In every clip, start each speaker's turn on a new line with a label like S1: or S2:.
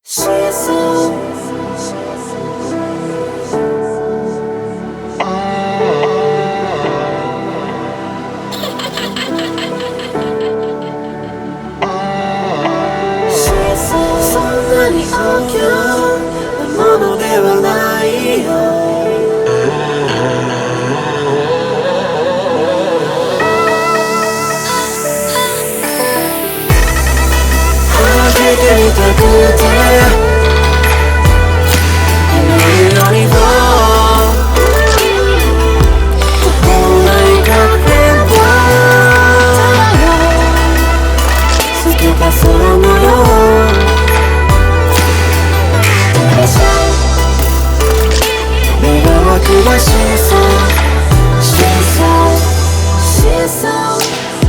S1: She's soそんなに大きなものではないよ。開けてみたくて今るよりももうないかれんぼ透けた空模様目が湧き出しそう She's so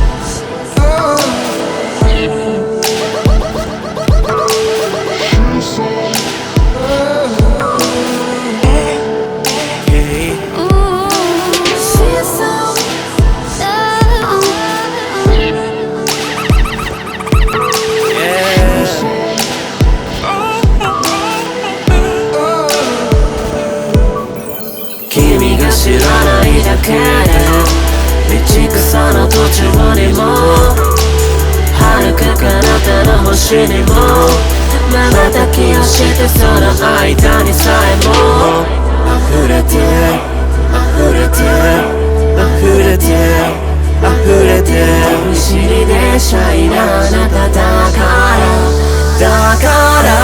S1: 君が知らないだけで道草の途中にも遥か彼方の星にも瞬きをしてその間にさえも溢れて溢れて溢れて溢れて人見知りでシャイなあなただから